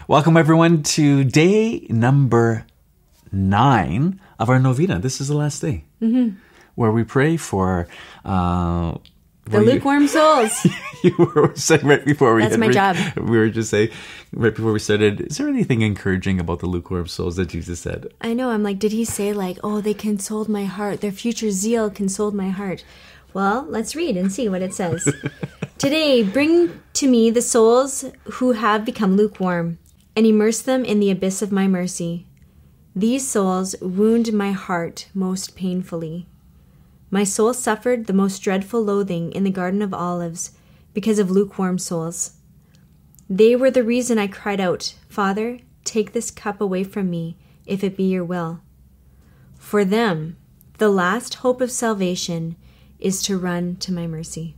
Welcome, everyone, to day number 9 of our novena. This is the last day where we pray for the lukewarm souls. You were saying right before we That's my job. We were just saying right before we started, is there anything encouraging about the lukewarm souls that Jesus said? I know. I'm like, did he say like, oh, they consoled my heart. Their future zeal consoled my heart. Well, let's read and see what it says. Today, bring to me the souls who have become lukewarm, and immerse them in the abyss of my mercy. These souls wound my heart most painfully. My soul suffered the most dreadful loathing in the Garden of Olives because of lukewarm souls. They were the reason I cried out, Father, take this cup away from me, if it be your will. For them, the last hope of salvation is to run to my mercy.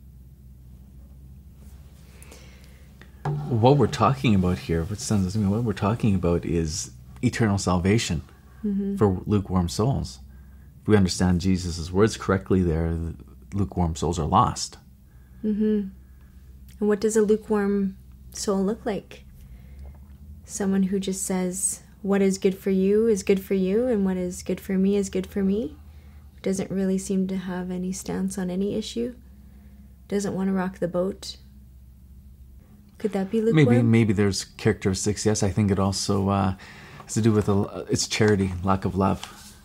What we're talking about here, what we're talking about is eternal salvation for lukewarm souls. If we understand Jesus' words correctly there, the lukewarm souls are lost. And what does a lukewarm soul look like? Someone who just says, what is good for you is good for you, and what is good for me is good for me. Doesn't really seem to have any stance on any issue. Doesn't want to rock the boat. Could that be lukewarm? Maybe there's characteristics. Yes, I think it also has to do with it's charity, lack of love.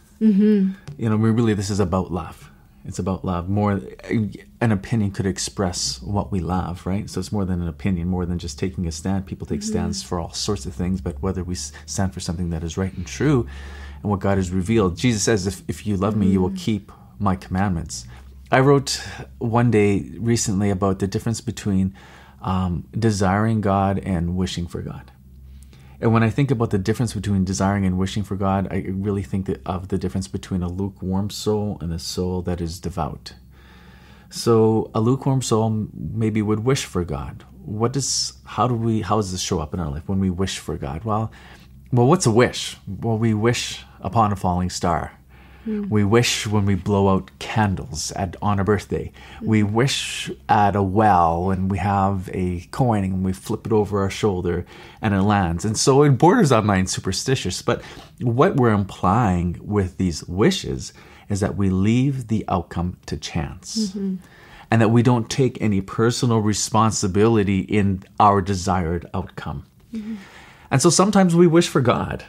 This is about love. It's about love. More, an opinion could express what we love, right? So it's more than an opinion, more than just taking a stand. People take stands for all sorts of things, but whether we stand for something that is right and true and what God has revealed. Jesus says, if you love me, you will keep my commandments. I wrote one day recently about the difference between desiring God and wishing for God. And when I think about the difference between desiring and wishing for God, I really think of the difference between a lukewarm soul and a soul that is devout. So a lukewarm soul maybe would wish for God. How does this show up in our life when we wish for God? Well, what's a wish? Well, we wish upon a falling star. We wish when we blow out candles on a birthday. We wish at a well when we have a coin and we flip it over our shoulder and it lands. And so it borders on being superstitious. But what we're implying with these wishes is that we leave the outcome to chance. And that we don't take any personal responsibility in our desired outcome. And so sometimes we wish for God.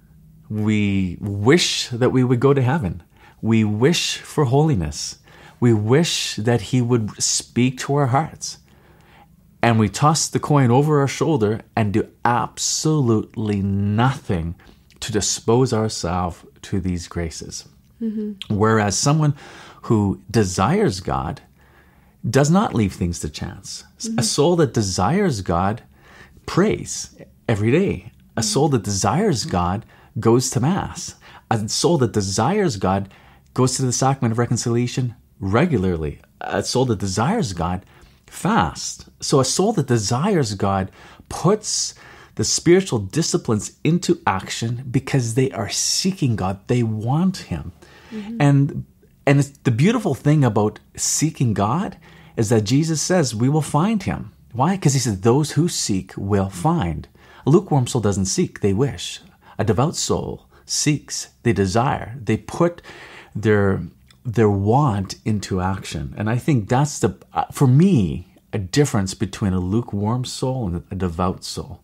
We wish that we would go to heaven. We wish for holiness. We wish that he would speak to our hearts. And we toss the coin over our shoulder and do absolutely nothing to dispose ourselves to these graces. Whereas someone who desires God does not leave things to chance. A soul that desires God prays every day. A soul that desires God goes to Mass. A soul that desires God goes to the sacrament of reconciliation regularly. A soul that desires God fasts. So a soul that desires God puts the spiritual disciplines into action because they are seeking God. They want him. And it's the beautiful thing about seeking God is that Jesus says we will find him. Why? Because he said those who seek will find. A lukewarm soul doesn't seek, they wish. A devout soul seeks, they desire, they put their want into action. And I think that's for me, a difference between a lukewarm soul and a devout soul.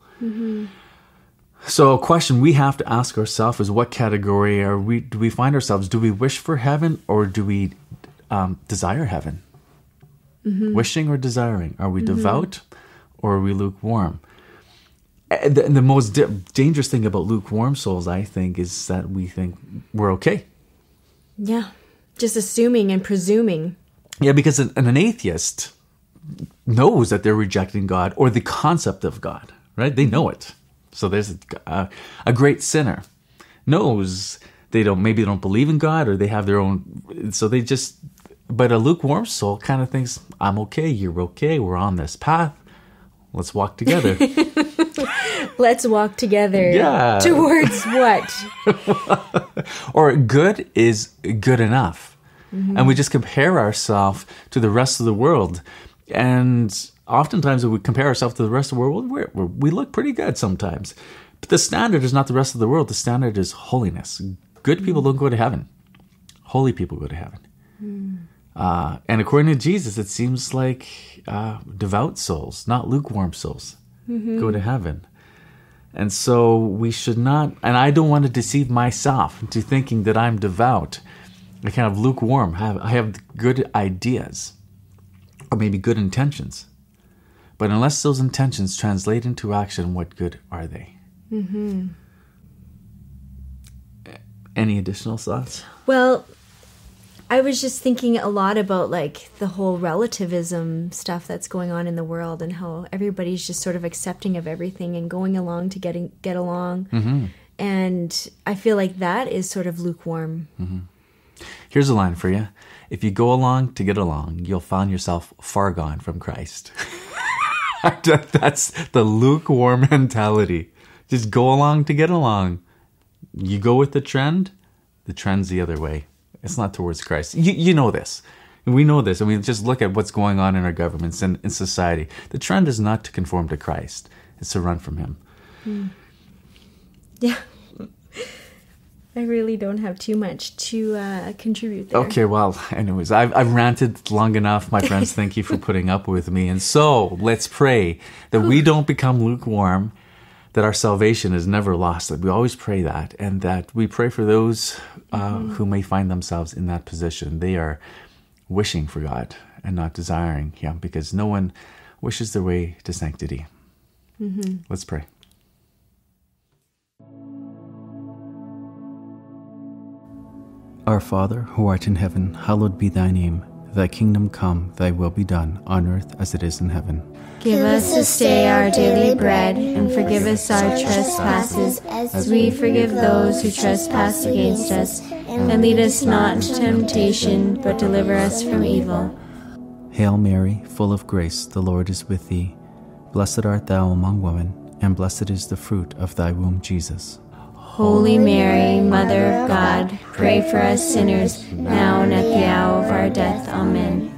So a question we have to ask ourselves is what category do we find ourselves? Do we wish for heaven or do we desire heaven? Wishing or desiring? Are we devout or are we lukewarm? The most dangerous thing about lukewarm souls, I think, is that we think we're okay. Yeah, just assuming and presuming. Yeah, because an atheist knows that they're rejecting God or the concept of God, right? They know it. So there's a great sinner knows maybe they don't believe in God or they have their own. So but a lukewarm soul kind of thinks, I'm okay, you're okay, we're on this path. Let's walk together. Let's walk together. Yeah. Towards what? Or good is good enough. And we just compare ourselves to the rest of the world. And Oftentimes, when we compare ourselves to the rest of the world, we look pretty good sometimes. But the standard is not the rest of the world. The standard is holiness. Good people don't go to heaven. Holy people go to heaven. And according to Jesus, it seems like devout souls, not lukewarm souls, go to heaven. And so we should not, and I don't want to deceive myself into thinking that I'm devout. I kind of lukewarm. I have good ideas, or maybe good intentions. But unless those intentions translate into action, what good are they? Any additional thoughts? Well, I was just thinking a lot about like the whole relativism stuff that's going on in the world and how everybody's just sort of accepting of everything and going along to get along. And I feel like that is sort of lukewarm. Here's a line for you. If you go along to get along, you'll find yourself far gone from Christ. That's the lukewarm mentality. Just go along to get along. You go with the trend's the other way. It's not towards Christ. You know this. We know this. And we just look at what's going on in our governments and in society. The trend is not to conform to Christ. It's to run from him. Yeah. I really don't have too much to contribute there. Okay, well, anyways, I've ranted long enough. My friends, thank you for putting up with me. And so let's pray that we don't become lukewarm, that our salvation is never lost, that we always pray that, and that we pray for those who may find themselves in that position. They are wishing for God and not desiring him, because no one wishes their way to sanctity. Let's pray. Our Father, who art in heaven, hallowed be thy name. Thy kingdom come, thy will be done, on earth as it is in heaven. Give us this day our daily bread, and forgive us our trespasses, as we forgive those who trespass against us. And lead us not into temptation, but deliver us from evil. Hail Mary, full of grace, the Lord is with thee. Blessed art thou among women, and blessed is the fruit of thy womb, Jesus. Holy Mary, Mother of God, pray for us sinners, now and at the hour of our death. Amen.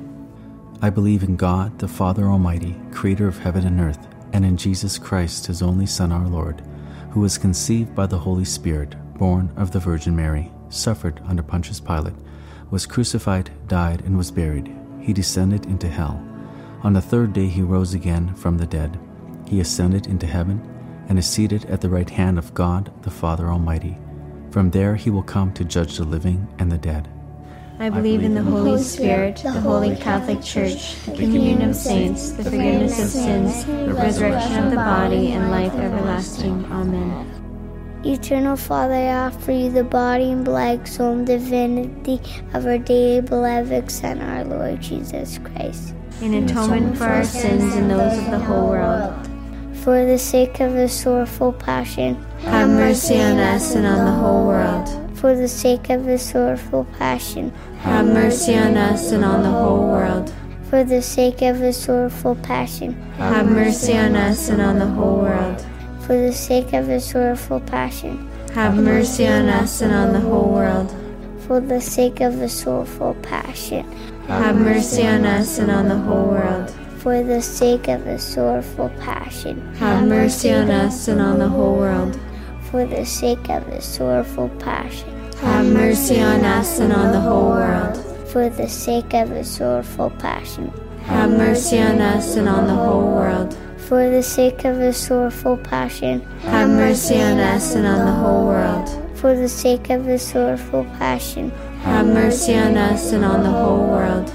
I believe in God, the Father Almighty, creator of heaven and earth, and in Jesus Christ, his only Son, our Lord, who was conceived by the Holy Spirit, born of the Virgin Mary, suffered under Pontius Pilate, was crucified, died, and was buried. He descended into hell. On the third day he rose again from the dead. He ascended into heaven, and is seated at the right hand of God, the Father Almighty. From there he will come to judge the living and the dead. I believe in the Holy Spirit, the Holy Catholic Church, the communion of saints, the forgiveness of sins, the resurrection of the body, and life everlasting. Amen. Eternal Father, I offer you the body and blood, soul, and divinity of our dearly beloved Son, our Lord Jesus Christ, in atonement for our sins and those of the whole world. For the sake of the sorrowful passion, have mercy on us and on the whole world. For the sake of the sorrowful passion, have mercy on us and on the whole world. For the sake of the sorrowful passion, have mercy on us and on the whole world. For the sake of the sorrowful passion, have mercy on us and on the whole world. For the sake of the sorrowful passion, have mercy on us and on the whole world. For the sake of the sorrowful passion, have mercy on us and on the whole world. For the sake of the sorrowful passion, have mercy on us and on the whole world. For the sake of the sorrowful passion, have mercy on us and on the whole world. For the sake of the sorrowful passion, have mercy on us and on the whole world. For the sake of the sorrowful passion, have mercy on us and on the whole world.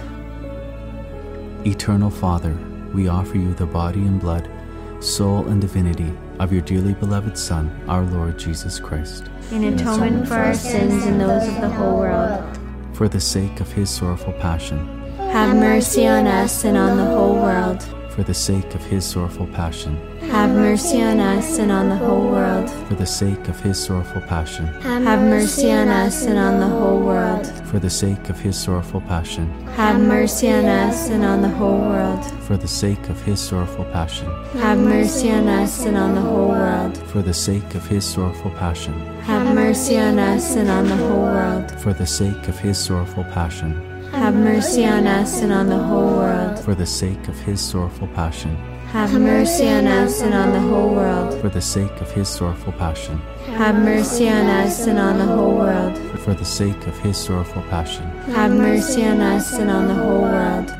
Eternal Father, we offer you the body and blood, soul and divinity of your dearly beloved Son, our Lord Jesus Christ, in atonement for our sins and those of the whole world. For the sake of his sorrowful passion, have mercy on us and on the whole world. For the sake of his sorrowful passion, have mercy on us and on the whole world. For the sake of his sorrowful passion, have mercy on us and on the whole world. For the sake of his sorrowful passion, have mercy on us and on the whole world. For the sake of his sorrowful passion, have mercy on us and on the whole world. For the sake of his sorrowful passion, have mercy on us and on the whole world. For the sake of his sorrowful passion, Have mercy on us and on the whole world. For the sake of his sorrowful passion. Have mercy on us and on the whole world. For the sake of his sorrowful passion. Have mercy on us and on the whole world. For the sake of his sorrowful passion. Have mercy on us and on the whole world.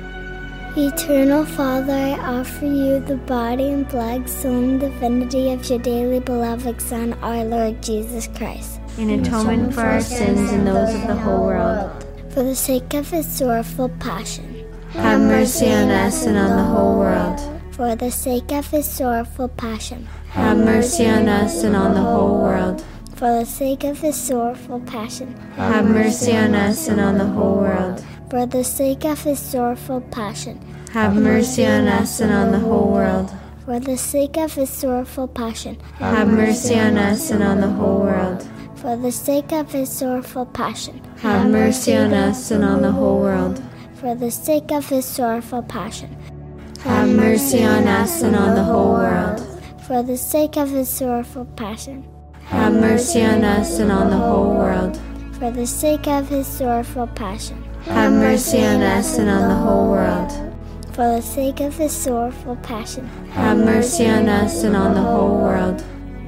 Eternal Father, I offer you the body and blood, soul, and divinity of your dearly beloved Son, our Lord Jesus Christ. In atonement for our sins and those of the whole world. For the sake of his sorrowful passion. Have mercy on us and on the whole world. For the sake of his sorrowful passion. Have mercy on us and on the whole world. For the sake of his sorrowful passion. Have mercy on us and on the whole world. For the sake of his sorrowful passion. Have mercy on us and on the whole world. For the sake of his sorrowful passion. Have mercy on us and on the whole world. For the sake of his sorrowful passion. Have mercy on us and on the whole world. For the sake of his sorrowful passion. Have mercy on us and on the whole world. For the sake of his sorrowful passion. Have mercy on us and on the whole world. For the sake of his sorrowful passion. Have mercy on us and on the whole world. For the sake of his sorrowful passion. Have mercy on us and on the whole world.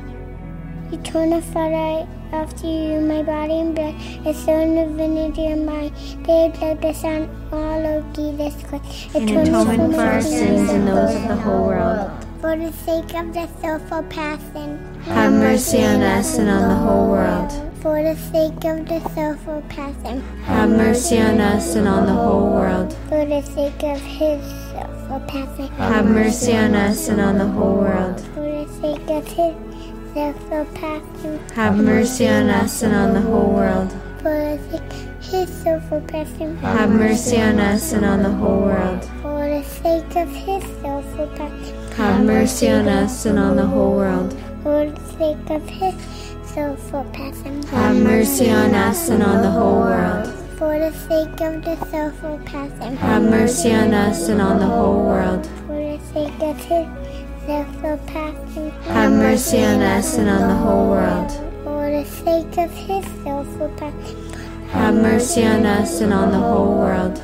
Eternal Father, I offer you my body and blood, the soul and divinity of my dear beloved Son, our Lord Jesus Christ. In atonement for our sins and those of the whole world. For the sake of the sorrowful passion. Have mercy on us and on the whole world. For the sake of the sorrowful passion. Have mercy on us and on the whole world. For the sake of his sorrowful passion. Have mercy on us and on the whole world. For the sake of his sorrowful passion. Have mercy on us and on the whole world. For the sake of his sorrowful passion. Have mercy on us and on the whole world. For the sake of his sorrowful passion. Have mercy on us and on the whole world. For the sake of his sorrowful passion. Have mercy on us and on the whole world. For the sake of the sorrowful passion. Have mercy on us and on the whole world. For the sake of his sorrowful passion. Have mercy on us and on the whole world. For the sake of his sorrowful passion. Have mercy on us and on the whole world.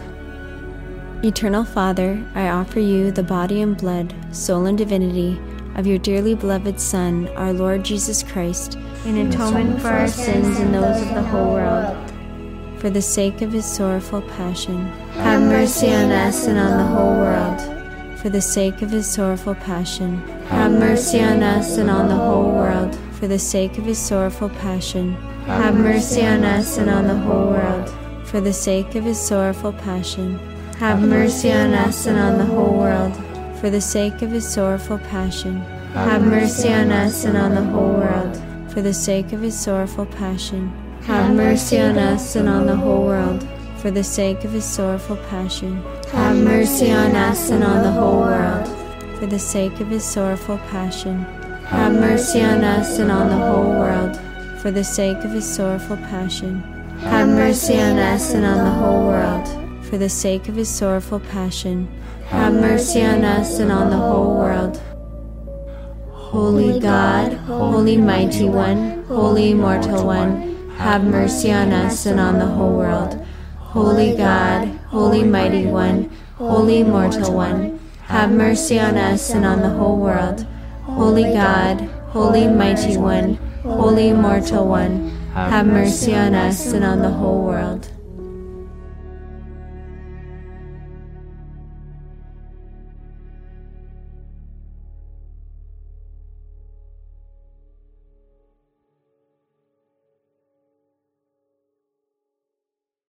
Eternal Father, I offer you the body and blood, soul and divinity of your dearly beloved Son, our Lord Jesus Christ, in atonement for our sins and those of the whole world. For the sake of his sorrowful passion, have mercy on us and on the whole world. For the sake of his sorrowful passion, have mercy on us and on the whole world. For the sake of his sorrowful passion, have mercy on us and on the whole world. For the sake of his sorrowful passion, have mercy on us and on the whole world. For the sake of his sorrowful passion, have mercy on us and on the whole world. For the sake of his sorrowful passion, have mercy on us and on the whole world. For the sake of his sorrowful passion, have mercy on us and on the whole world. For the sake of his sorrowful passion, have mercy on us and on the whole world. For the sake of his sorrowful passion, have mercy on us and on the whole world. For the sake of his sorrowful passion, have mercy on us and on the whole world. Holy God, Holy Mighty One, Holy Immortal One, have mercy on us and on the whole world. Holy God, Holy Mighty One, Holy Immortal One, have mercy on us and on the whole world. Holy God, Holy Mighty One, Holy Immortal One, have mercy on us and on the whole world.